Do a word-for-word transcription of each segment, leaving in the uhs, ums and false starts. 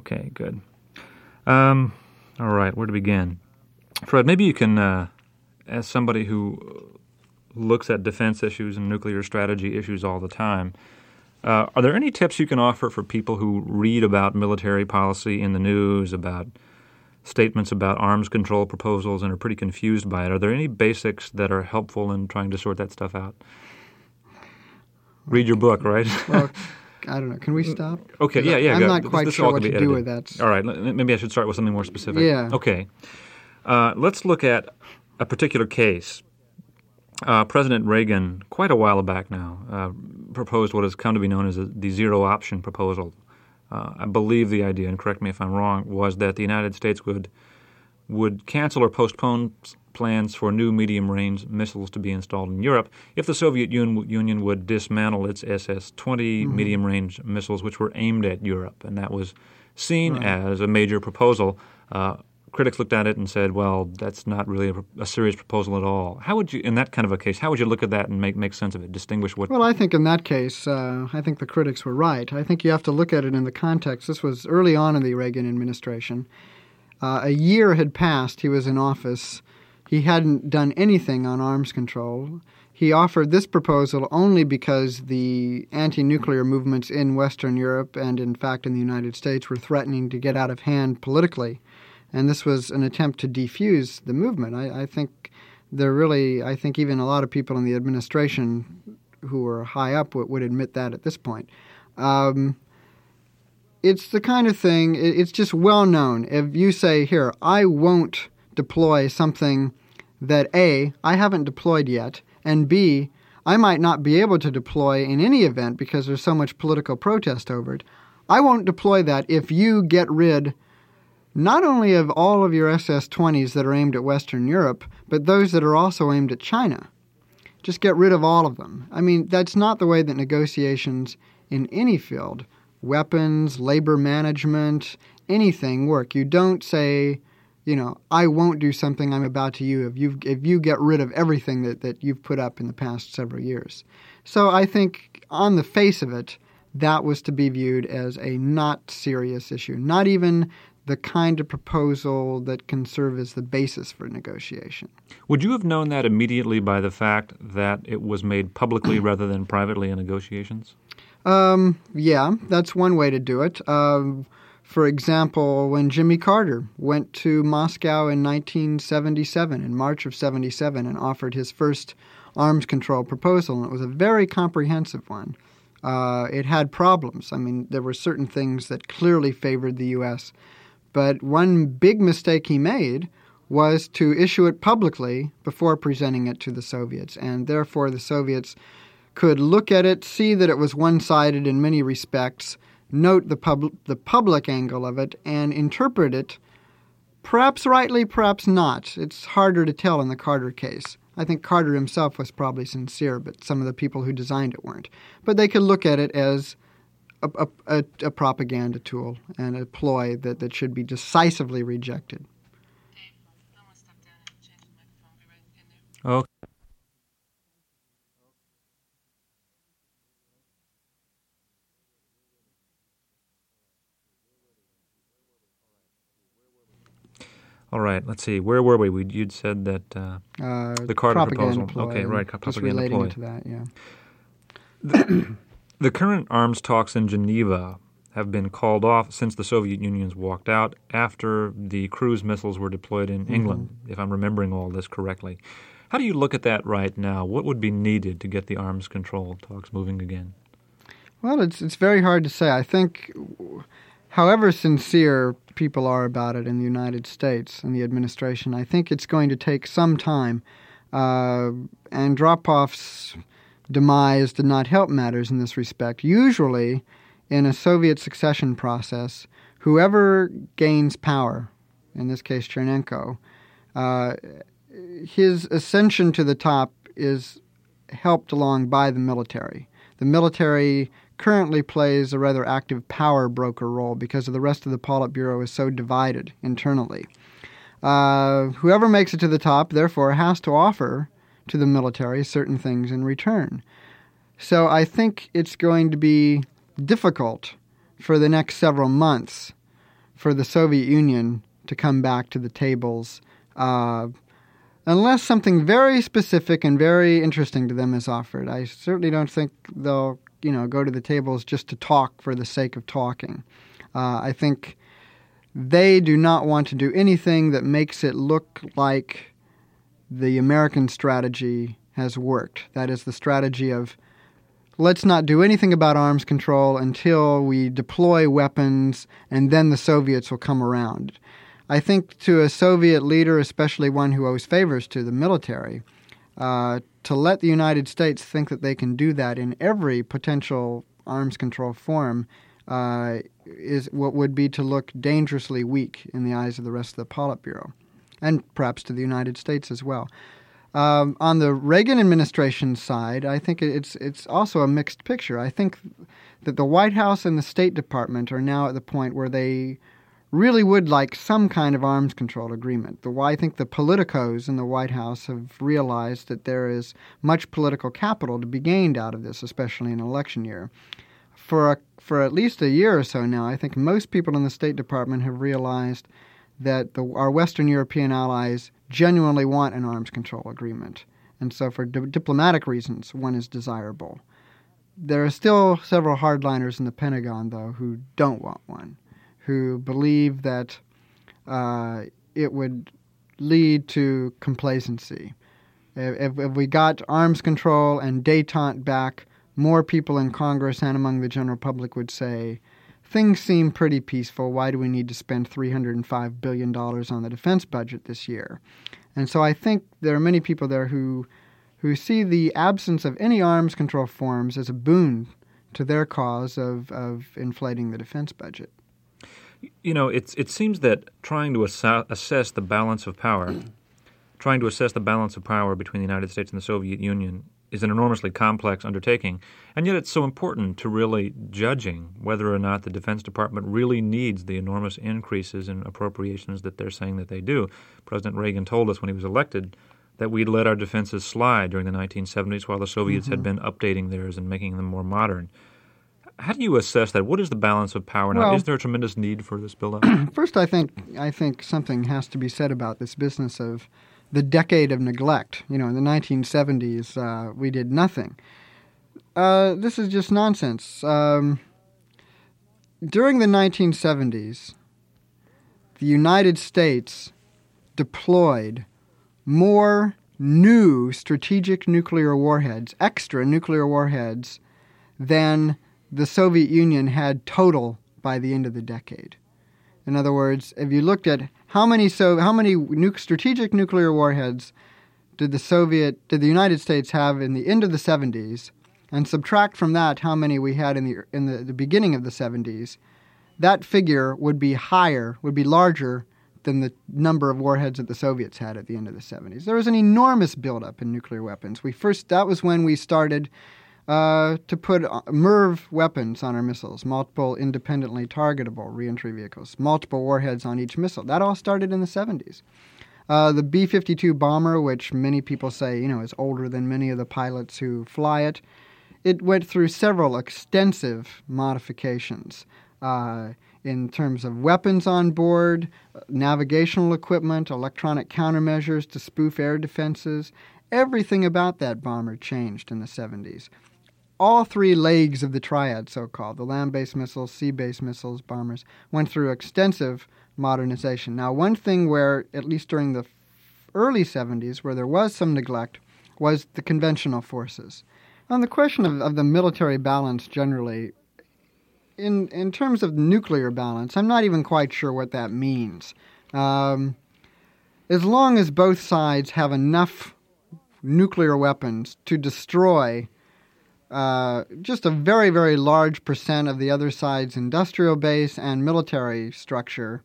Okay, good. Um, all right, where to begin? Fred, maybe you can, uh, as somebody who looks at defense issues and nuclear strategy issues all the time, uh, are there any tips you can offer for people who read about military policy in the news, about statements about arms control proposals, and are pretty confused by it? Are there any basics that are helpful in trying to sort that stuff out? Read your book, right? Well, I don't know. Can we stop? Okay, yeah, yeah. I'm go. not This- quite this sure all what can to be do edited. with that. All right, l- maybe I should start with something more specific. Yeah. Okay. Uh, let's look at a particular case. Uh, President Reagan, quite a while back now, uh, proposed what has come to be known as a, the zero-option proposal. Uh, I believe the idea, and correct me if I'm wrong, was that the United States would would cancel or postpone plans for new medium-range missiles to be installed in Europe if the Soviet Un- Union would dismantle its S S twenty mm-hmm. medium-range missiles, which were aimed at Europe. And that was seen right. as a major proposal. Uh, critics looked at it and said, well, that's not really a, a serious proposal at all. How would you, in that kind of a case, how would you look at that and make, make sense of it, distinguish what... Well, I think in that case, uh, I think the critics were right. I think you have to look at it in the context. This was early on in the Reagan administration. Uh, a year had passed. He was in office. He hadn't done anything on arms control. He offered this proposal only because the anti-nuclear movements in Western Europe and, in fact, in the United States were threatening to get out of hand politically. And this was an attempt to defuse the movement. I, I think there really, I think even a lot of people in the administration who were high up would, would admit that at this point. Um, it's the kind of thing, it, it's just well known. If you say, here, I won't deploy something that A, I haven't deployed yet, and B, I might not be able to deploy in any event because there's so much political protest over it. I won't deploy that if you get rid not only of all of your S S twenties that are aimed at Western Europe, but those that are also aimed at China. Just get rid of all of them. I mean, that's not the way that negotiations in any field, weapons, labor management, anything work. You don't say, you know, I won't do something I'm about to you if you if you get rid of everything that, that you've put up in the past several years. So I think on the face of it, that was to be viewed as a not serious issue, not even the kind of proposal that can serve as the basis for negotiation. Would you have known that immediately by the fact that it was made publicly rather than privately in negotiations? Um, yeah, that's one way to do it. Um, for example, when Jimmy Carter went to Moscow in nineteen seventy-seven, in March of seventy-seven, and offered his first arms control proposal, and it was a very comprehensive one. Uh, it had problems. I mean, there were certain things that clearly favored the U S, but one big mistake he made was to issue it publicly before presenting it to the Soviets. And therefore, the Soviets could look at it, see that it was one-sided in many respects, note the, pub- the public angle of it, and interpret it, perhaps rightly, perhaps not. It's harder to tell in the Carter case. I think Carter himself was probably sincere, but some of the people who designed it weren't. But they could look at it as A, a, a propaganda tool and a ploy that, that should be decisively rejected. Okay. All right, let's see. Where were we? we you'd said that uh, uh, the Carter propaganda proposal. Ploy, okay, right, propaganda just relating ploy. to that, yeah. The, the current arms talks in Geneva have been called off since the Soviet Union's walked out after the cruise missiles were deployed in mm-hmm. England, if I'm remembering all this correctly. How do you look at that right now? What would be needed to get the arms control talks moving again? Well, it's it's very hard to say. I think, however sincere people are about it in the United States and the administration, I think it's going to take some time. Uh, Andropov's demise did not help matters in this respect. Usually, in a Soviet succession process, whoever gains power, in this case Chernenko, uh, his ascension to the top is helped along by the military. The military currently plays a rather active power broker role because of the rest of the Politburo is so divided internally. Uh, whoever makes it to the top, therefore, has to offer to the military certain things in return. So I think it's going to be difficult for the next several months for the Soviet Union to come back to the tables uh, unless something very specific and very interesting to them is offered. I certainly don't think they'll, you know, go to the tables just to talk for the sake of talking. Uh, I think they do not want to do anything that makes it look like the American strategy has worked. That is the strategy of let's not do anything about arms control until we deploy weapons, and then the Soviets will come around. I think to a Soviet leader, especially one who owes favors to the military, uh, to let the United States think that they can do that in every potential arms control form uh, is what would be to look dangerously weak in the eyes of the rest of the Politburo, and perhaps to the United States as well. Um, on the Reagan administration side, I think it's it's also a mixed picture. I think that the White House and the State Department are now at the point where they really would like some kind of arms control agreement. The, I think the politicos in the White House have realized that there is much political capital to be gained out of this, especially in an election year. For a, for at least a year or so now, I think most people in the State Department have realized that the, our Western European allies genuinely want an arms control agreement. And so for di- diplomatic reasons, one is desirable. There are still several hardliners in the Pentagon, though, who don't want one, who believe that uh, it would lead to complacency. If, if we got arms control and détente back, more people in Congress and among the general public would say, things seem pretty peaceful. Why do we need to spend three hundred five billion dollars on the defense budget this year? And so I think there are many people there who who see the absence of any arms control forms as a boon to their cause of, of inflating the defense budget. You know, it's, it seems that trying to ass- assess the balance of power, trying to assess the balance of power between the United States and the Soviet Union is an enormously complex undertaking, and yet it's so important to really judging whether or not the Defense Department really needs the enormous increases in appropriations that they're saying that they do. President Reagan told us when he was elected that we'd let our defenses slide during the nineteen seventies while the Soviets mm-hmm. had been updating theirs and making them more modern. How do you assess that? What is the balance of power now? Well, is there a tremendous need for this build-up? First, I think I think something has to be said about this business of the decade of neglect. You know, in the nineteen seventies, uh, we did nothing. Uh, this is just nonsense. Um, during the nineteen seventies, the United States deployed more new strategic nuclear warheads, extra nuclear warheads, than the Soviet Union had total by the end of the decade. In other words, if you looked at how many so how many nu- strategic nuclear warheads did the Soviet did the United States have in the end of the seventies, and subtract from that how many we had in the in the, the beginning of the seventies, that figure would be higher, would be larger than the number of warheads that the Soviets had at the end of the seventies. There was an enormous buildup in nuclear weapons. We first that was when we started Uh, to put MIRV weapons on our missiles, multiple independently targetable reentry vehicles, multiple warheads on each missile. That all started in the seventies. Uh, the B fifty-two bomber, which many people say, you know, is older than many of the pilots who fly it, it went through several extensive modifications uh, in terms of weapons on board, navigational equipment, electronic countermeasures to spoof air defenses. Everything about that bomber changed in the seventies. All three legs of the triad, so-called, the land-based missiles, sea-based missiles, bombers, went through extensive modernization. Now, one thing where, at least during the early seventies, where there was some neglect, was the conventional forces. On the question of, of the military balance generally, in, in terms of nuclear balance, I'm not even quite sure what that means. Um, as long as both sides have enough nuclear weapons to destroy uh, just a very, very large percent of the other side's industrial base and military structure,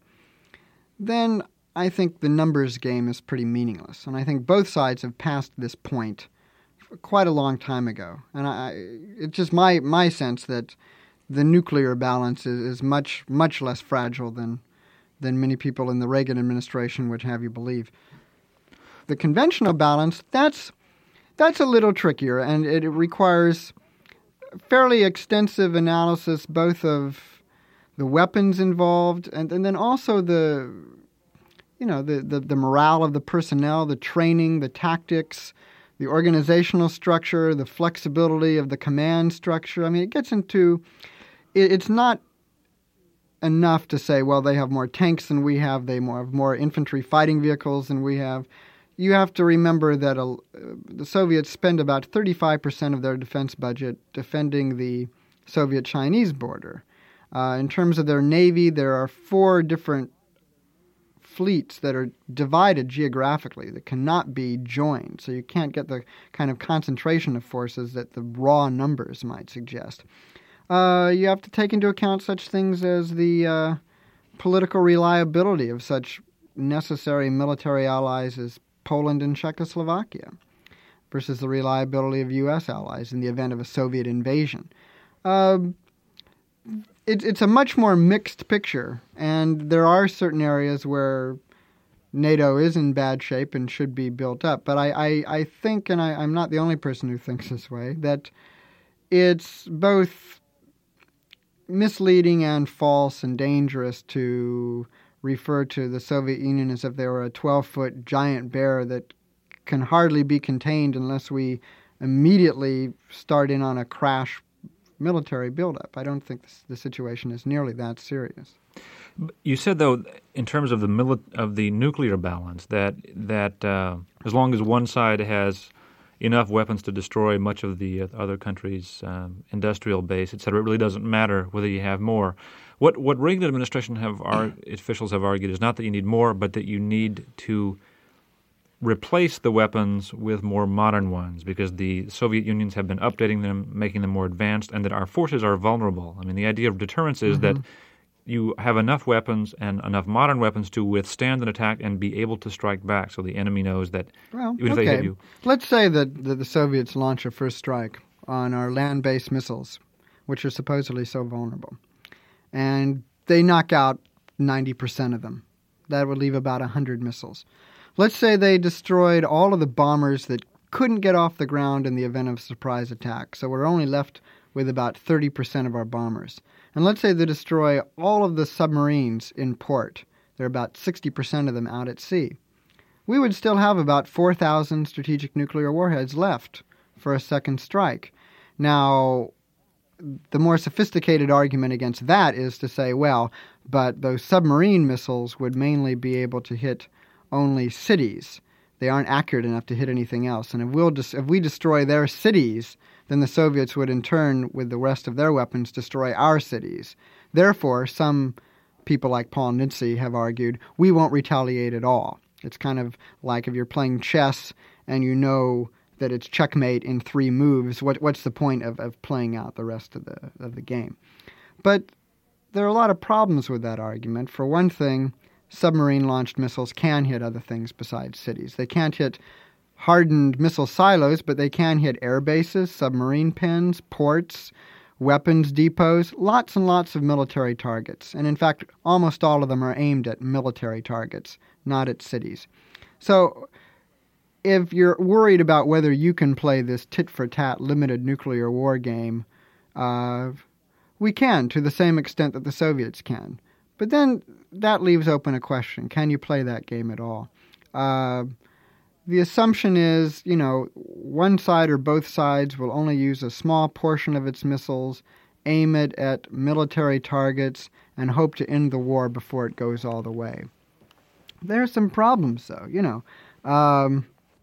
then I think the numbers game is pretty meaningless. And I think both sides have passed this point quite a long time ago. And I, it's just my, my sense that the nuclear balance is, is much, much less fragile than, than many people in the Reagan administration would have you believe. The conventional balance, that's that's a little trickier, and it requires fairly extensive analysis both of the weapons involved, and, and then also the, you know, the, the, the morale of the personnel, the training, the tactics, the organizational structure, the flexibility of the command structure. I mean, it gets into, it, it's not enough to say, well, they have more tanks than we have, they more, have more infantry fighting vehicles than we have. You have to remember that uh, the Soviets spend about thirty-five percent of their defense budget defending the Soviet-Chinese border. Uh, in terms of their navy, there are four different fleets that are divided geographically that cannot be joined. So you can't get the kind of concentration of forces that the raw numbers might suggest. Uh, you have to take into account such things as the uh, political reliability of such necessary military allies as Poland and Czechoslovakia versus the reliability of U S allies in the event of a Soviet invasion. Uh, it, it's a much more mixed picture, and there are certain areas where NATO is in bad shape and should be built up. But I, I, I think, and I, I'm not the only person who thinks this way, that it's both misleading and false and dangerous to refer to the Soviet Union as if they were a twelve-foot giant bear that can hardly be contained unless we immediately start in on a crash military buildup. I don't think this, the situation is nearly that serious. You said, though, in terms of the mili- of the nuclear balance, that that uh, as long as one side has enough weapons to destroy much of the other country's um, industrial base, et cetera, it really doesn't matter whether you have more. What what Reagan administration have our officials have argued is not that you need more, but that you need to replace the weapons with more modern ones, because the Soviet Unions have been updating them, making them more advanced, and that our forces are vulnerable. I mean, the idea of deterrence is mm-hmm. that you have enough weapons and enough modern weapons to withstand an attack and be able to strike back, so the enemy knows that well, even okay. if they hit you. Let's say that, that the Soviets launch a first strike on our land-based missiles, which are supposedly so vulnerable, and they knock out ninety percent of them. That would leave about one hundred missiles. Let's say they destroyed all of the bombers that couldn't get off the ground in the event of a surprise attack, so we're only left with about thirty percent of our bombers. And let's say they destroy all of the submarines in port. There are about sixty percent of them out at sea. We would still have about four thousand strategic nuclear warheads left for a second strike. Now, the more sophisticated argument against that is to say, well, but those submarine missiles would mainly be able to hit only cities. They aren't accurate enough to hit anything else. And if, we'll dis- if we destroy their cities, then the Soviets would in turn, with the rest of their weapons, destroy our cities. Therefore, some people like Paul Nitze have argued, we won't retaliate at all. It's kind of like if you're playing chess and you know that it's checkmate in three moves, what, what's the point of, of playing out the rest of the of the game? But there are a lot of problems with that argument. For one thing, submarine-launched missiles can hit other things besides cities. They can't hit hardened missile silos, but they can hit air bases, submarine pens, ports, weapons depots, lots and lots of military targets. And in fact, almost all of them are aimed at military targets, not at cities. So if you're worried about whether you can play this tit-for-tat limited nuclear war game, uh, we can to the same extent that the Soviets can. But then that leaves open a question. Can you play that game at all? Uh, the assumption is, you know, one side or both sides will only use a small portion of its missiles, aim it at military targets, and hope to end the war before it goes all the way. There are some problems, though, you know. Um,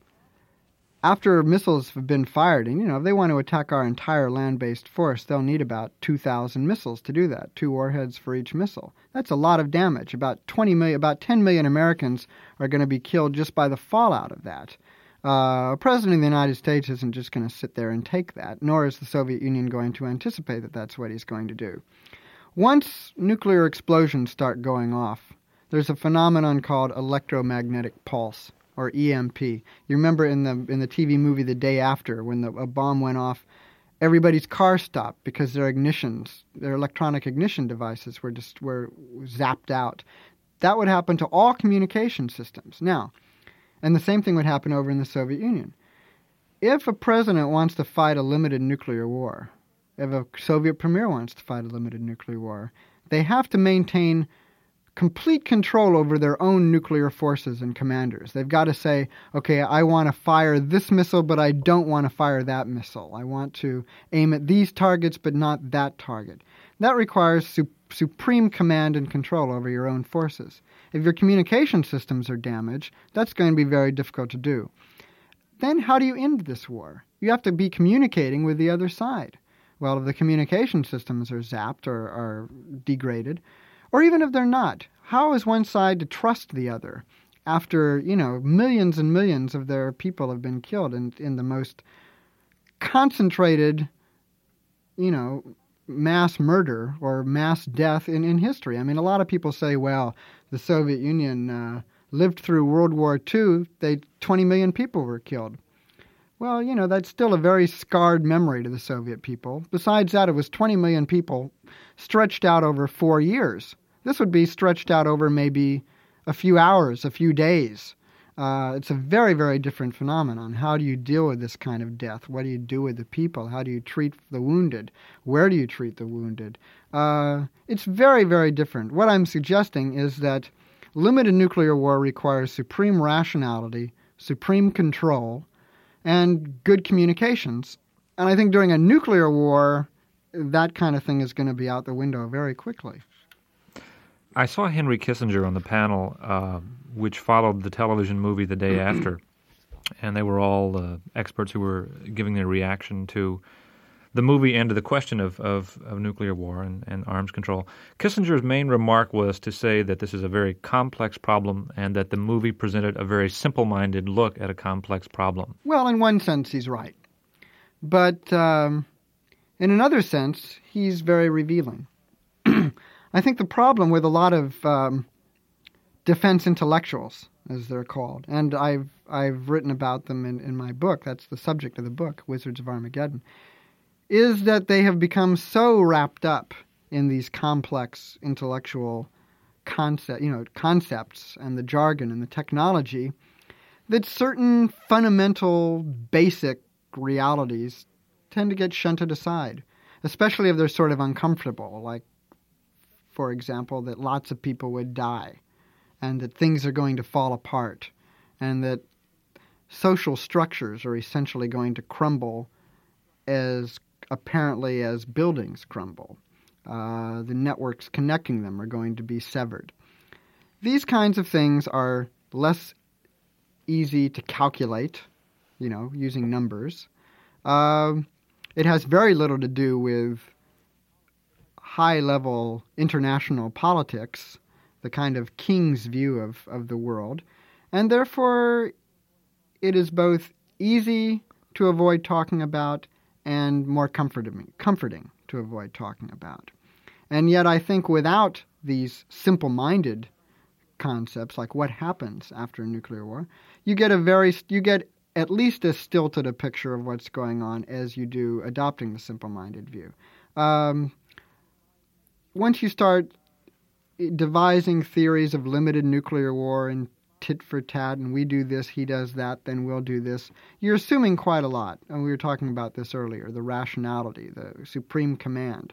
after missiles have been fired, and, you know, if they want to attack our entire land-based force, they'll need about two thousand missiles to do that, two warheads for each missile. That's a lot of damage. About twenty million, about ten million Americans are going to be killed just by the fallout of that. Uh, a president of the United States isn't just going to sit there and take that, nor is the Soviet Union going to anticipate that that's what he's going to do. Once nuclear explosions start going off, there's a phenomenon called electromagnetic pulse, or E M P. You remember in the in the T V movie The Day After, when the, a bomb went off, everybody's car stopped because their ignitions, their electronic ignition devices were just were zapped out. That would happen to all communication systems. Now, and the same thing would happen over in the Soviet Union. If a president wants to fight a limited nuclear war, if a Soviet premier wants to fight a limited nuclear war, they have to maintain complete control over their own nuclear forces and commanders. They've got to say, okay, I want to fire this missile, but I don't want to fire that missile. I want to aim at these targets, but not that target. That requires su- supreme command and control over your own forces. If your communication systems are damaged, that's going to be very difficult to do. Then how do you end this war? You have to be communicating with the other side. Well, if the communication systems are zapped or are degraded, or even if they're not, how is one side to trust the other after, you know, millions and millions of their people have been killed in, in the most concentrated, you know, mass murder or mass death in, in history? I mean, a lot of people say, well, the Soviet Union uh, lived through World War Two, they twenty million people were killed. Well, you know, that's still a very scarred memory to the Soviet people. Besides that, it was twenty million people stretched out over four years. This would be stretched out over maybe a few hours, a few days. Uh, it's a very, very different phenomenon. How do you deal with this kind of death? What do you do with the people? How do you treat the wounded? Where do you treat the wounded? Uh, it's very, very different. What I'm suggesting is that limited nuclear war requires supreme rationality, supreme control, and good communications. And I think during a nuclear war, that kind of thing is going to be out the window very quickly. I saw Henry Kissinger on the panel, uh, which followed the television movie the day after, and they were all uh, experts who were giving their reaction to the movie and to the question of, of, of nuclear war and, and arms control. Kissinger's main remark was to say that this is a very complex problem and that the movie presented a very simple-minded look at a complex problem. Well, in one sense, he's right. But um, in another sense, he's very revealing. I think the problem with a lot of um, defense intellectuals, as they're called, and I've I've written about them in, in my book, that's the subject of the book, Wizards of Armageddon, is that they have become so wrapped up in these complex intellectual concept, you know, concepts and the jargon and the technology that certain fundamental, basic realities tend to get shunted aside, especially if they're sort of uncomfortable, like, for example, that lots of people would die and that things are going to fall apart and that social structures are essentially going to crumble as apparently as buildings crumble. Uh, the networks connecting them are going to be severed. These kinds of things are less easy to calculate, you know, using numbers. Uh, it has very little to do with high-level international politics, the kind of king's view of, of the world, and therefore it is both easy to avoid talking about and more comforting, comforting to avoid talking about. And yet I think without these simple-minded concepts, like what happens after a nuclear war, you get a very, you get at least as stilted a picture of what's going on as you do adopting the simple-minded view. Um, once you start devising theories of limited nuclear war and tit for tat, and we do this, he does that, then we'll do this, you're assuming quite a lot. And we were talking about this earlier, the rationality, the supreme command.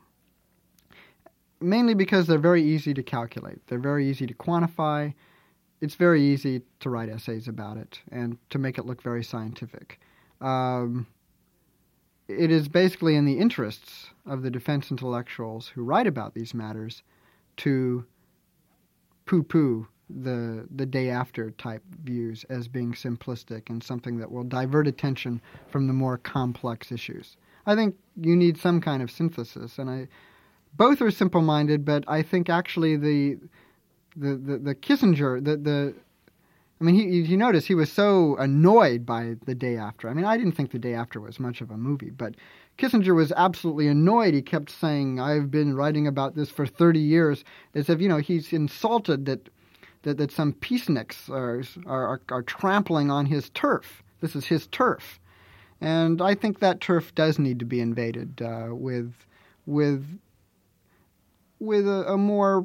Mainly because they're very easy to calculate. They're very easy to quantify. It's very easy to write essays about it and to make it look very scientific. Um, it is basically in the interests of the defense intellectuals who write about these matters to poo-poo the the day-after type views as being simplistic and something that will divert attention from the more complex issues. I think you need some kind of synthesis, and I both are simple-minded, but I think actually the the the, the Kissinger, the the I mean, he, you notice he was so annoyed by The Day After. I mean, I didn't think The Day After was much of a movie, but Kissinger was absolutely annoyed. He kept saying, I've been writing about this for thirty years, as if, you know, he's insulted that that, that some peaceniks are, are, are trampling on his turf. This is his turf. And I think that turf does need to be invaded uh, with with with a, a more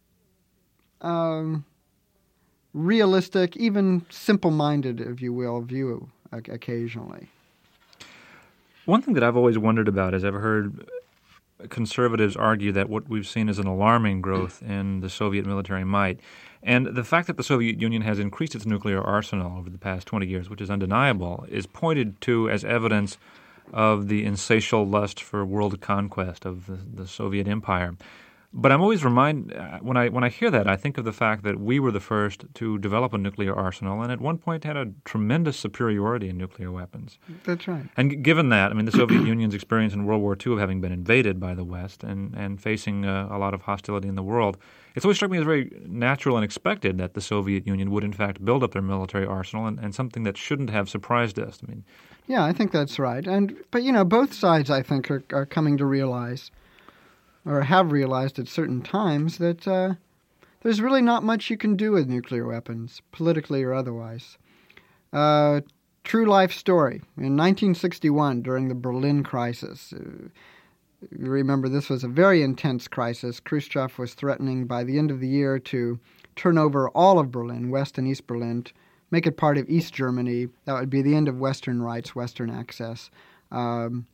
um, realistic, even simple-minded, if you will, view occasionally. One thing that I've always wondered about is I've heard conservatives argue that what we've seen is an alarming growth in the Soviet military might. And the fact that the Soviet Union has increased its nuclear arsenal over the past twenty years, which is undeniable, is pointed to as evidence of the insatiable lust for world conquest of the, the Soviet Empire. But I'm always reminded, when I when I hear that, I think of the fact that we were the first to develop a nuclear arsenal and at one point had a tremendous superiority in nuclear weapons. That's right. And given that, I mean, the Soviet Union's experience in World War Two of having been invaded by the West and, and facing uh, a lot of hostility in the world, it's always struck me as very natural and expected that the Soviet Union would, in fact, build up their military arsenal and, and something that shouldn't have surprised us. I mean, yeah, I think that's right. And But, you know, both sides, I think, are, are coming to realize or have realized at certain times that uh, there's really not much you can do with nuclear weapons, politically or otherwise. Uh, true life story. In nineteen sixty-one, during the Berlin crisis, uh, you remember this was a very intense crisis. Khrushchev was threatening by the end of the year to turn over all of Berlin, West and East Berlin, make it part of East Germany. That would be the end of Western rights, Western access. Um,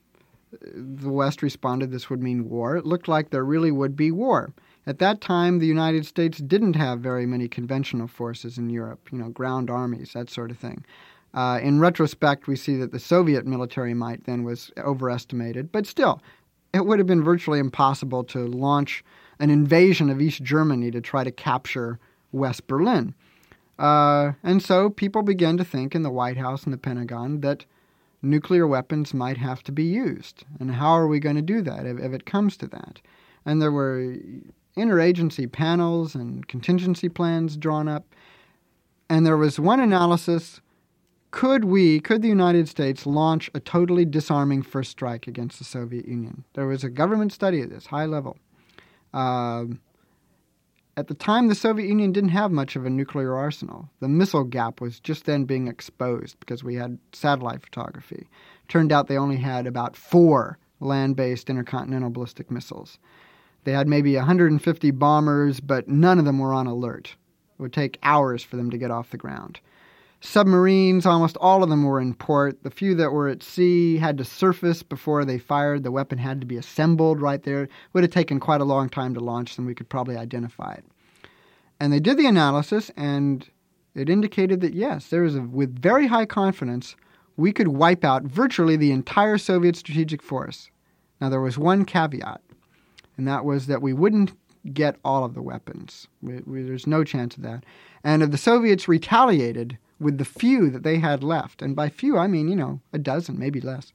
The West responded this would mean war. It looked like there really would be war. At that time, the United States didn't have very many conventional forces in Europe, you know, ground armies, that sort of thing. Uh, in retrospect, we see that the Soviet military might then was overestimated, but still, it would have been virtually impossible to launch an invasion of East Germany to try to capture West Berlin. Uh, and so people began to think in the White House and the Pentagon that nuclear weapons might have to be used. And how are we going to do that if, if it comes to that? And there were interagency panels and contingency plans drawn up. And there was one analysis, could we, could the United States launch a totally disarming first strike against the Soviet Union? There was a government study of this, high level. Um, At the time, the Soviet Union didn't have much of a nuclear arsenal. The missile gap was just then being exposed because we had satellite photography. Turned out they only had about four land-based intercontinental ballistic missiles. They had maybe one hundred fifty bombers, but none of them were on alert. It would take hours for them to get off the ground. Submarines, almost all of them were in port. The few that were at sea had to surface before they fired. The weapon had to be assembled right there. It would have taken quite a long time to launch them. We could probably identify it. And they did the analysis, and it indicated that, yes, there was a, with very high confidence, we could wipe out virtually the entire Soviet strategic force. Now, there was one caveat, and that was that we wouldn't get all of the weapons. We, we, there's no chance of that. And if the Soviets retaliated with the few that they had left, and by few I mean, you know, a dozen, maybe less,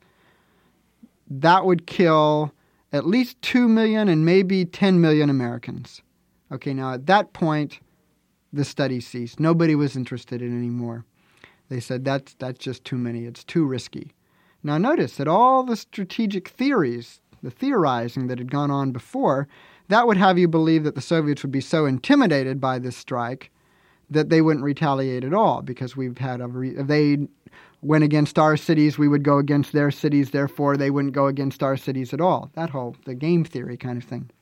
that would kill at least two million and maybe ten million Americans. Okay, now at that point, the study ceased. Nobody was interested in it anymore. They said, that's, that's just too many. It's too risky. Now notice that all the strategic theories, the theorizing that had gone on before, that would have you believe that the Soviets would be so intimidated by this strike that they wouldn't retaliate at all, because we've had a re- if they went against our cities, we would go against their cities, therefore they wouldn't go against our cities at all. That whole, the game theory kind of thing.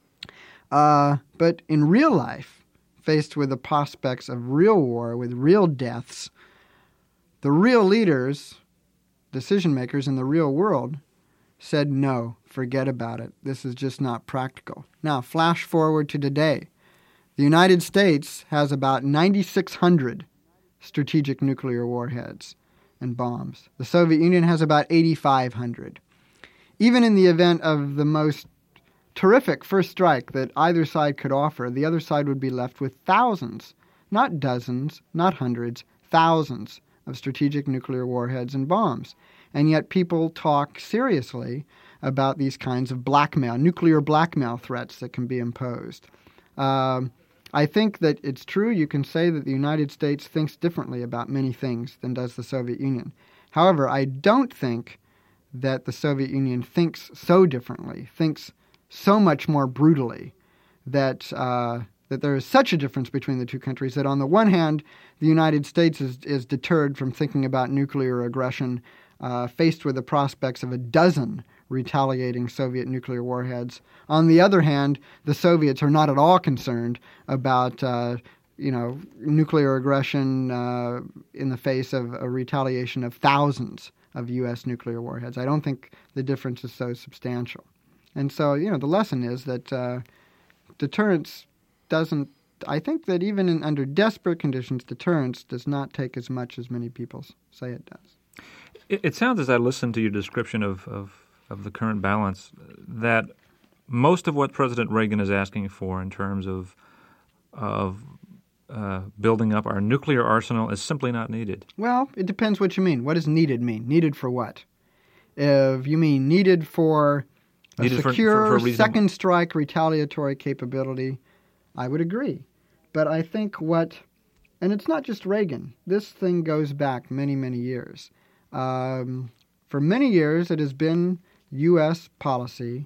Uh, but in real life, faced with the prospects of real war, with real deaths, the real leaders, decision makers in the real world, said no, forget about it. This is just not practical. Now, flash forward to today. The United States has about nine thousand six hundred strategic nuclear warheads and bombs. The Soviet Union has about eight thousand five hundred. Even in the event of the most terrific first strike that either side could offer, the other side would be left with thousands, not dozens, not hundreds, thousands of strategic nuclear warheads and bombs. And yet people talk seriously about these kinds of blackmail, nuclear blackmail threats that can be imposed. Um, I think that it's true. You can say that the United States thinks differently about many things than does the Soviet Union. However, I don't think that the Soviet Union thinks so differently, thinks so much more brutally, that uh, that there is such a difference between the two countries that on the one hand, the United States is, is deterred from thinking about nuclear aggression, uh, faced with the prospects of a dozen retaliating Soviet nuclear warheads. On the other hand, the Soviets are not at all concerned about, uh, you know, nuclear aggression uh, in the face of a retaliation of thousands of U S nuclear warheads. I don't think the difference is so substantial. And so, you know, the lesson is that uh, deterrence doesn't, I think that even in, under desperate conditions, deterrence does not take as much as many people say it does. It, it sounds, as I listen to your description of, of, of the current balance, that most of what President Reagan is asking for in terms of of uh, building up our nuclear arsenal is simply not needed. Well, it depends what you mean. What does needed mean? Needed for what? If you mean needed for a needed secure for, for, for second strike retaliatory capability, I would agree. But I think what, and it's not just Reagan, this thing goes back many, many years. Um, for many years, it has been U S policy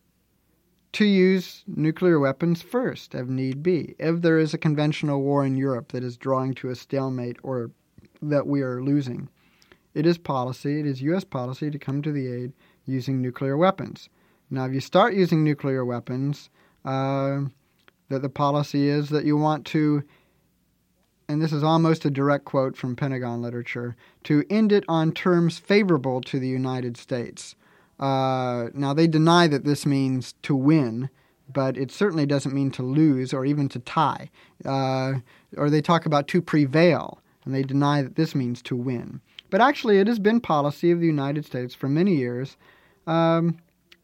to use nuclear weapons first, if need be. If there is a conventional war in Europe that is drawing to a stalemate or that we are losing, it is policy, it is U S policy to come to the aid using nuclear weapons. Now, if you start using nuclear weapons, uh, that the policy is that you want to, and this is almost a direct quote from Pentagon literature, to end it on terms favorable to the United States. Uh, now, they deny that this means to win, but it certainly doesn't mean to lose or even to tie. Uh, or they talk about to prevail, and they deny that this means to win. But actually, it has been policy of the United States for many years um,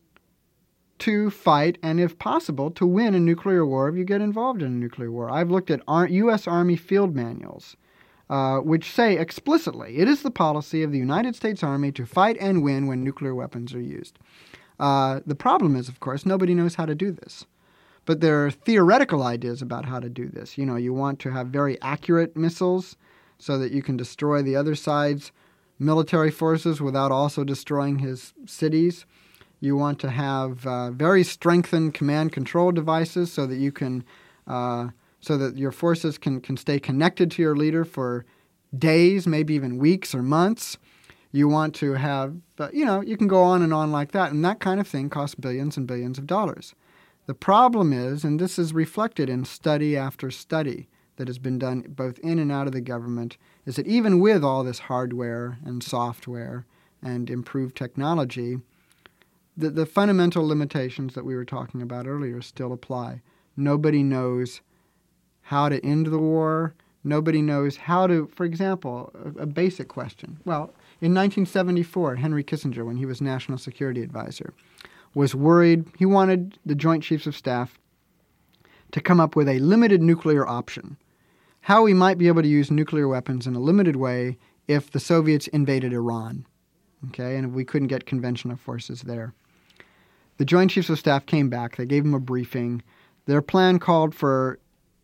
to fight, and if possible, to win a nuclear war if you get involved in a nuclear war. I've looked at U S Army field manuals, uh, which say explicitly it is the policy of the United States Army to fight and win when nuclear weapons are used. Uh, the problem is, of course, nobody knows how to do this. But there are theoretical ideas about how to do this. You know, you want to have very accurate missiles so that you can destroy the other side's military forces without also destroying his cities. You want to have uh, very strengthened command control devices so that you can, uh, so that your forces can, can stay connected to your leader for days, maybe even weeks or months. You want to have, uh, you know, you can go on and on like that, and that kind of thing costs billions and billions of dollars. The problem is, and this is reflected in study after study that has been done both in and out of the government, is that even with all this hardware and software and improved technology, the, the fundamental limitations that we were talking about earlier still apply. Nobody knows how to end the war. Nobody knows how to, for example, a, a basic question. Well, in nineteen seventy-four, Henry Kissinger, when he was National Security Advisor, was worried. He wanted the Joint Chiefs of Staff to come up with a limited nuclear option, how we might be able to use nuclear weapons in a limited way if the Soviets invaded Iran, okay, and if we couldn't get conventional forces there. The Joint Chiefs of Staff came back. They gave him a briefing. Their plan called for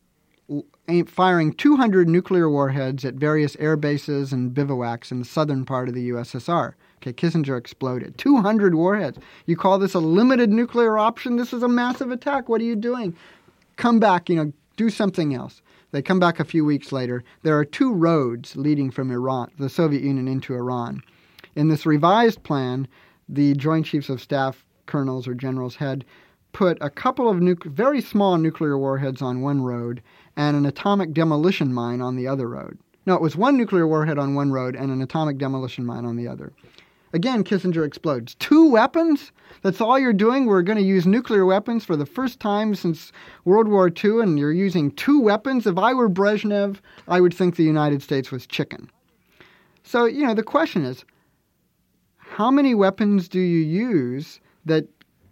firing two hundred nuclear warheads at various air bases and bivouacs in the southern part of the U S S R. Okay, Kissinger exploded. two hundred warheads. You call this a limited nuclear option? This is a massive attack. What are you doing? Come back, you know, do something else. They come back a few weeks later. There are two roads leading from Iran, the Soviet Union, into Iran. In this revised plan, the Joint Chiefs of Staff colonels or generals had put a couple of nu- very small nuclear warheads on one road and an atomic demolition mine on the other road. No, it was one nuclear warhead on one road and an atomic demolition mine on the other. Again, Kissinger explodes. Two weapons? That's all you're doing? We're going to use nuclear weapons for the first time since World War Two, and you're using two weapons? If I were Brezhnev, I would think the United States was chicken. So, you know, the question is, how many weapons do you use that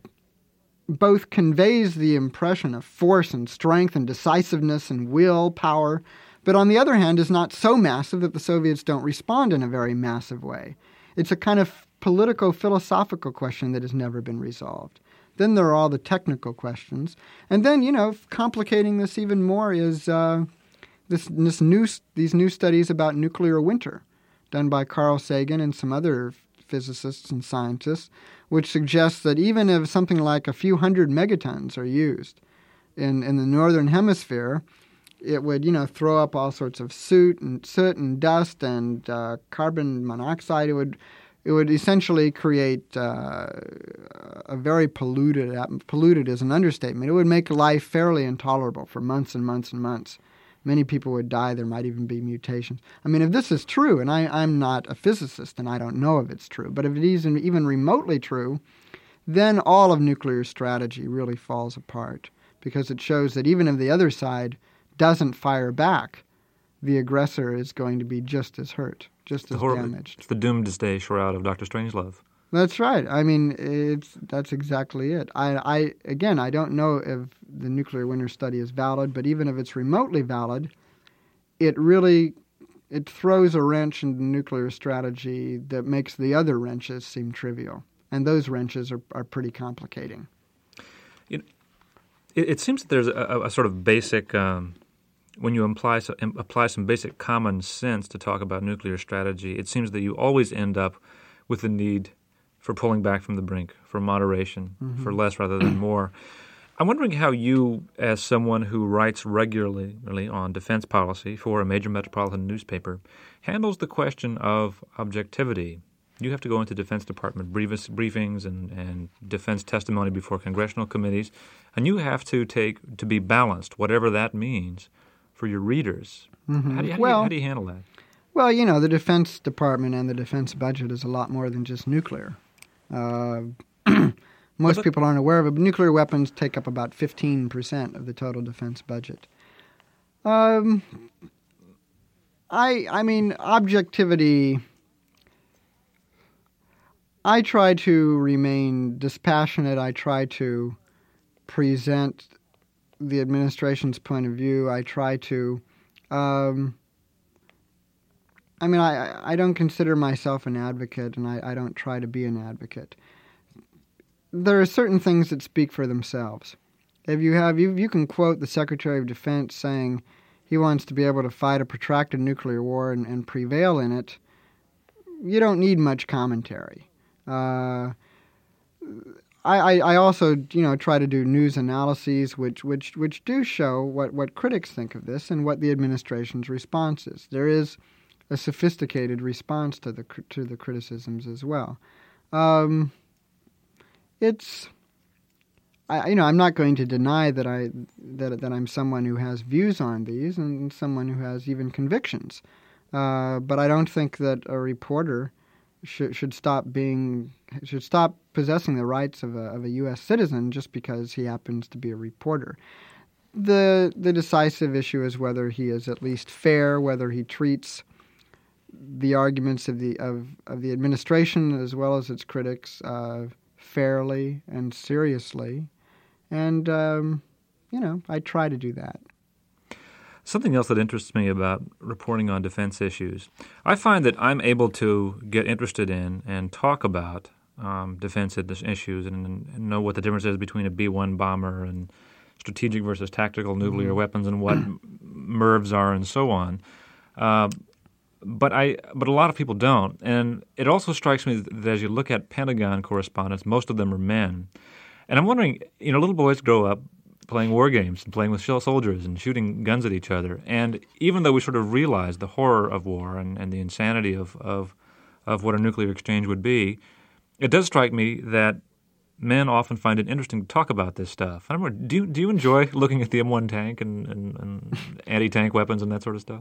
both conveys the impression of force and strength and decisiveness and will, power, but on the other hand is not so massive that the Soviets don't respond in a very massive way? It's a kind of politico-philosophical question that has never been resolved. Then there are all the technical questions. And then, you know, complicating this even more is uh, this, this new, these new studies about nuclear winter done by Carl Sagan and some other physicists and scientists, which suggests that even if something like a few hundred megatons are used in, in the northern hemisphere, it would, you know, throw up all sorts of soot and soot and dust and uh, carbon monoxide. It would, it would essentially create uh, a very polluted. Polluted is an understatement. It would make life fairly intolerable for months and months and months. Many people would die. There might even be mutations. I mean, if this is true, and I, I'm not a physicist and I don't know if it's true, but if it is even remotely true, then all of nuclear strategy really falls apart, because it shows that even if the other side doesn't fire back, the aggressor is going to be just as hurt, just as damaged. It's the doomsday shroud of Doctor Strangelove. That's right. I mean, it's that's exactly it. I, I again, I don't know if the nuclear winter study is valid, but even if it's remotely valid, it really it throws a wrench into nuclear strategy that makes the other wrenches seem trivial, and those wrenches are, are pretty complicating. It, it seems that there's a, a sort of basic um, when you apply apply some basic common sense to talk about nuclear strategy. It seems that you always end up with the need for pulling back from the brink, for moderation, mm-hmm. for less rather than more. I'm wondering how you, as someone who writes regularly on defense policy for a major metropolitan newspaper, handles the question of objectivity. You have to go into Defense Department briefings and, and defense testimony before congressional committees, and you have to take to be balanced, whatever that means, for your readers. Mm-hmm. How, do you, how, well, do you, how do you handle that? Well, you know, the Defense Department and the defense budget is a lot more than just nuclear. Uh, most people aren't aware of it, but nuclear weapons take up about fifteen percent of the total defense budget. Um, I, I mean, objectivity, I try to remain dispassionate. I try to present the administration's point of view. I try to... Um, I mean, I, I don't consider myself an advocate, and I, I don't try to be an advocate. There are certain things that speak for themselves. If you have, you, you can quote the Secretary of Defense saying he wants to be able to fight a protracted nuclear war and, and prevail in it. You don't need much commentary. Uh, I, I also, you know, try to do news analyses which, which, which do show what, what critics think of this and what the administration's response is. There is a sophisticated response to the to the criticisms as well. Um, it's, I, you know, I'm not going to deny that I that that I'm someone who has views on these and someone who has even convictions, uh, but I don't think that a reporter should should stop being should stop possessing the rights of a of a U S citizen just because he happens to be a reporter. The the decisive issue is whether he is at least fair, whether he treats the arguments of the of, of the administration as well as its critics uh, fairly and seriously, and um, you know, I try to do that. Something else that interests me about reporting on defense issues, I find that I'm able to get interested in and talk about um, defense issues and, and know what the difference is between a B one bomber and strategic versus tactical nuclear mm-hmm. weapons and what M I R Vs are and so on. Uh, But I, but a lot of people don't, and it also strikes me that as you look at Pentagon correspondents, most of them are men, and I'm wondering, you know, little boys grow up playing war games and playing with shell soldiers and shooting guns at each other, and even though we sort of realize the horror of war and, and the insanity of, of of what a nuclear exchange would be, it does strike me that men often find it interesting to talk about this stuff. I don't know, do you, do you enjoy looking at the M one tank and, and, and anti-tank weapons and that sort of stuff?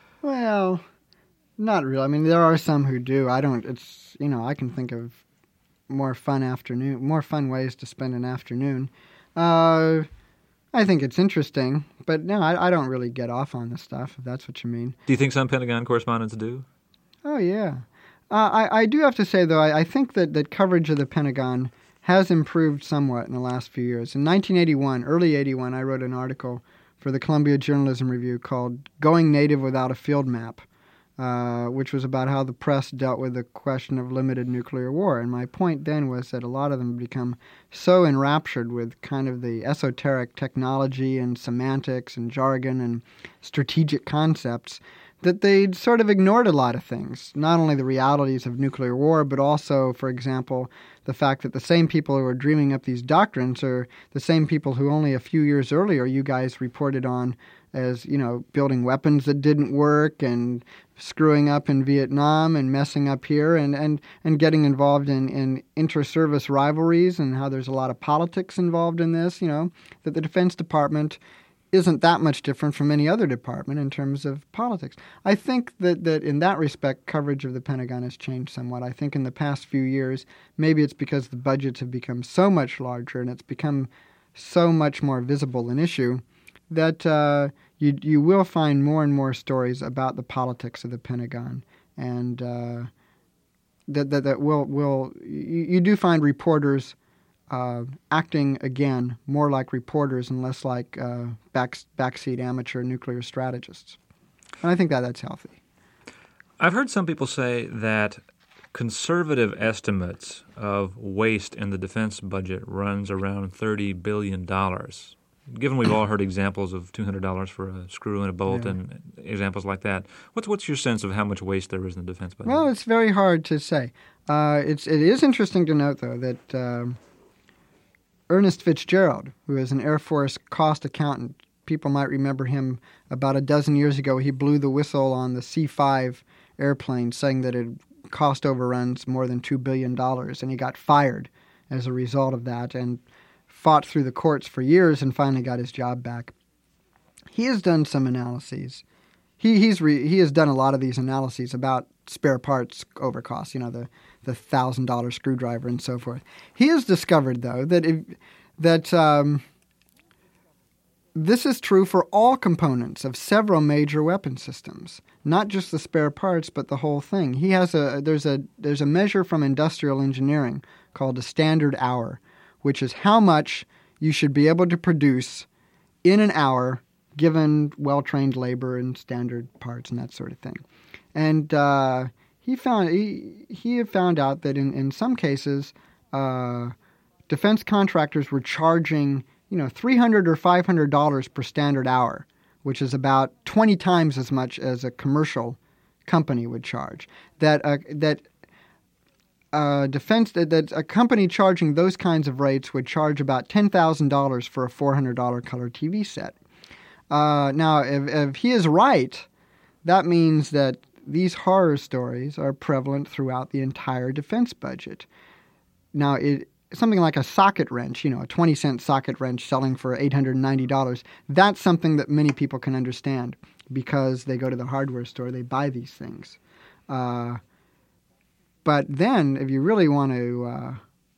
Well, not really. I mean, there are some who do. I don't. It's, you know, I can think of more fun afternoon, more fun ways to spend an afternoon. Uh, I think it's interesting, but no, I, I don't really get off on this stuff, if that's what you mean. Do you think some Pentagon correspondents do? Oh, yeah. Uh, I, I do have to say, though, I, I think that, that coverage of the Pentagon has improved somewhat in the last few years. In nineteen eighty-one, early eighty-one, I wrote an article for the Columbia Journalism Review called Going Native Without a Field Map, uh, which was about how the press dealt with the question of limited nuclear war. And my point then was that a lot of them had become so enraptured with kind of the esoteric technology and semantics and jargon and strategic concepts that they'd sort of ignored a lot of things, not only the realities of nuclear war, but also, for example, the fact that the same people who are dreaming up these doctrines are the same people who only a few years earlier you guys reported on as, you know, building weapons that didn't work and screwing up in Vietnam and messing up here and, and, and getting involved in, in inter-service rivalries and how there's a lot of politics involved in this, you know, that the Defense Department isn't that much different from any other department in terms of politics. I think that, that in that respect, coverage of the Pentagon has changed somewhat. I think in the past few years, maybe it's because the budgets have become so much larger and it's become so much more visible an issue that uh, you you will find more and more stories about the politics of the Pentagon, and uh, that that that will will you, you do find reporters Uh, acting, again, more like reporters and less like uh, back, backseat amateur nuclear strategists. And I think that that's healthy. I've heard some people say that conservative estimates of waste in the defense budget runs around thirty billion dollars. Given we've all heard examples of two hundred dollars for a screw and a bolt yeah. and examples like that, what's what's your sense of how much waste there is in the defense budget? Well, it's very hard to say. Uh, it's, it is interesting to note, though, that Um, Ernest Fitzgerald, who is an Air Force cost accountant, people might remember him about a dozen years ago. He blew the whistle on the C five airplane, saying that it cost overruns more than two billion dollars, and he got fired as a result of that and fought through the courts for years and finally got his job back. He has done some analyses. He he's re, he has done a lot of these analyses about spare parts overcosts, you know, the the thousand dollar screwdriver and so forth. He has discovered, though, that if, that um, this is true for all components of several major weapon systems, not just the spare parts, but the whole thing. He has a there's a there's a measure from industrial engineering called a standard hour, which is how much you should be able to produce in an hour given well-trained labor and standard parts and that sort of thing. And uh, he found he he had found out that in, in some cases, uh, defense contractors were charging you know three hundred or five hundred dollars per standard hour, which is about twenty times as much as a commercial company would charge. That uh, that uh, defense that, that a company charging those kinds of rates would charge about ten thousand dollars for a four hundred dollar color T V set. Uh, now, if, if he is right, that means that these horror stories are prevalent throughout the entire defense budget. Now, it, something like a socket wrench, you know, a twenty cent socket wrench selling for eight hundred ninety dollars, that's something that many people can understand because they go to the hardware store, they buy these things. Uh, but then, if you really want to uh,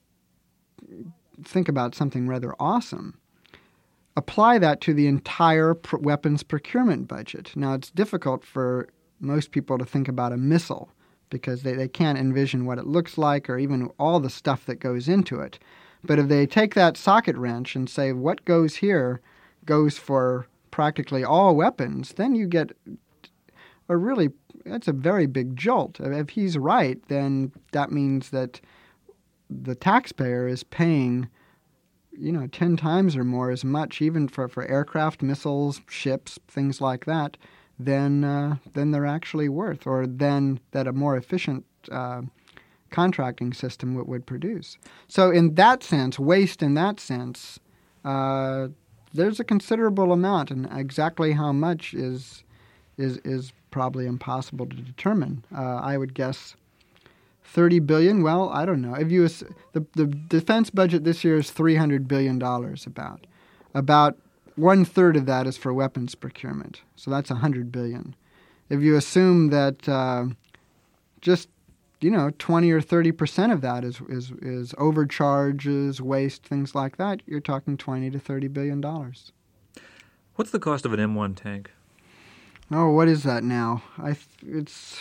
think about something rather awesome, apply that to the entire pr- weapons procurement budget. Now, it's difficult for most people to think about a missile because they, they can't envision what it looks like or even all the stuff that goes into it. But if they take that socket wrench and say what goes here goes for practically all weapons, then you get a really, that's a very big jolt. If he's right, then that means that the taxpayer is paying you know, ten times or more as much, even for, for aircraft, missiles, ships, things like that, than uh, than they're actually worth, or than that a more efficient uh, contracting system would, would produce. So in that sense, waste in that sense, uh, there's a considerable amount, and exactly how much is is is probably impossible to determine. Uh, I would guess thirty billion dollars, well, I don't know. If you the the defense budget this year is three hundred billion dollars about. About one-third of that is for weapons procurement. So that's one hundred billion dollars. If you assume that uh, just, you know, twenty or thirty percent of that is, is, is overcharges, waste, things like that, you're talking twenty to thirty billion dollars. What's the cost of an M one tank? Oh, what is that now? I it's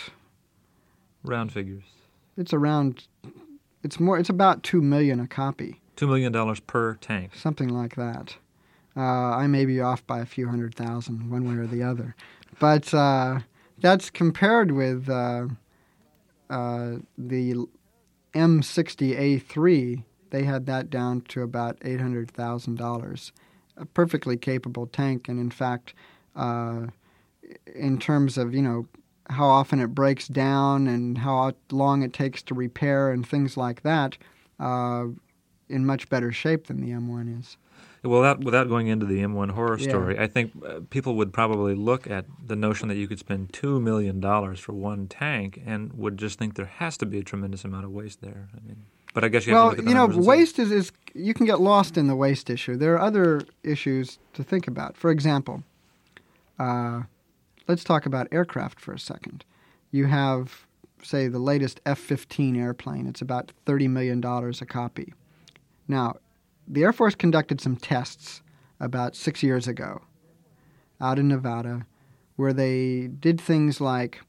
round figures. It's around, it's more, it's about two million dollars a copy. two million dollars per tank. Something like that. Uh, I may be off by a few hundred thousand, one way or the other. But uh, that's compared with uh, uh, the M sixty A three. They had that down to about eight hundred thousand dollars. A perfectly capable tank, and in fact, uh, in terms of, you know, how often it breaks down and how long it takes to repair and things like that, uh, in much better shape than the M one is. Well, that, without going into the M one horror Yeah. story, I think uh, people would probably look at the notion that you could spend two million dollars for one tank and would just think there has to be a tremendous amount of waste there. I mean, but I guess you have well, to look at the you know, numbers and waste is, is you can get lost in the waste issue. There are other issues to think about. For example, uh, let's talk about aircraft for a second. You have, say, the latest F fifteen airplane. It's about thirty million dollars a copy. Now, the Air Force conducted some tests about six years ago out in Nevada where they did things like,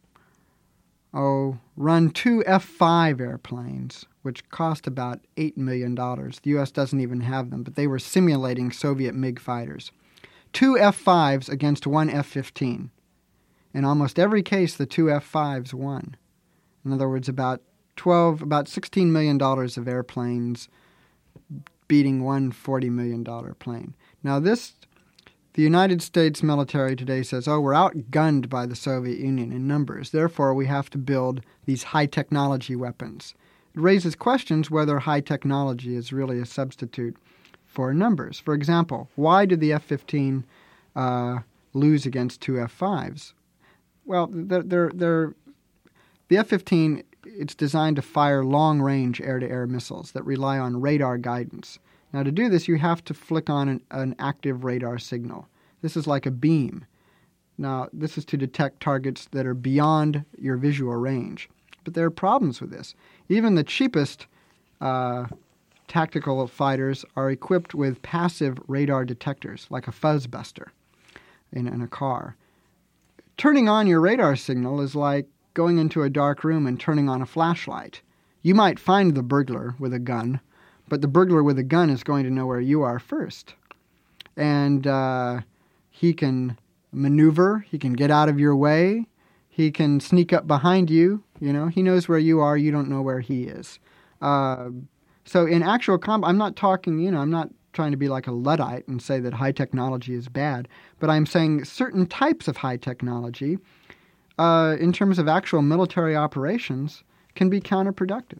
oh, run two F five airplanes, which cost about eight million dollars. The U S doesn't even have them, but they were simulating Soviet MiG fighters. Two F fives against one F fifteen. In almost every case, the two F fives won. In other words, about twelve, about sixteen million dollars of airplanes beating one forty million dollars plane. Now this, the United States military today says, oh, we're outgunned by the Soviet Union in numbers. Therefore, we have to build these high-technology weapons. It raises questions whether high technology is really a substitute for numbers. For example, why did the F fifteen uh, lose against two F fives? Well, they're, they're, they're, the F fifteen, it's designed to fire long-range air-to-air missiles that rely on radar guidance. Now, to do this, you have to flick on an, an active radar signal. This is like a beam. Now, this is to detect targets that are beyond your visual range. But there are problems with this. Even the cheapest uh, tactical fighters are equipped with passive radar detectors, like a fuzzbuster in, in a car. Turning on your radar signal is like going into a dark room and turning on a flashlight. You might find the burglar with a gun, but the burglar with a gun is going to know where you are first. And uh, he can maneuver, he can get out of your way, he can sneak up behind you, you know, he knows where you are, you don't know where he is. Uh, so in actual combat, I'm not talking, you know, I'm not trying to be like a Luddite and say that high technology is bad, but I'm saying certain types of high technology, uh, in terms of actual military operations, can be counterproductive.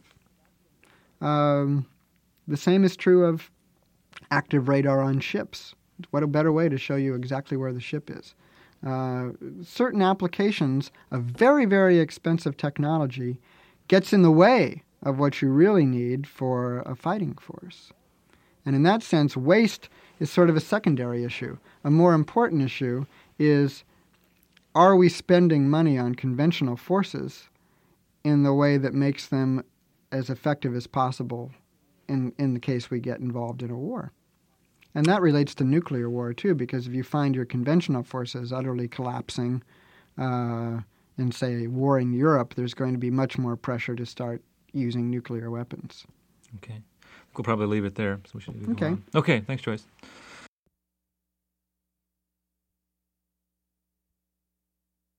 Um, the same is true of active radar on ships. What a better way to show you exactly where the ship is. Uh, certain applications of very, very expensive technology gets in the way of what you really need for a fighting force. And in that sense, waste is sort of a secondary issue. A more important issue is, are we spending money on conventional forces in the way that makes them as effective as possible in, in the case we get involved in a war? And that relates to nuclear war, too, because if you find your conventional forces utterly collapsing uh, in, say, war in Europe, there's going to be much more pressure to start using nuclear weapons. Okay. We'll probably leave it there. So we should okay. Okay, thanks, Joyce.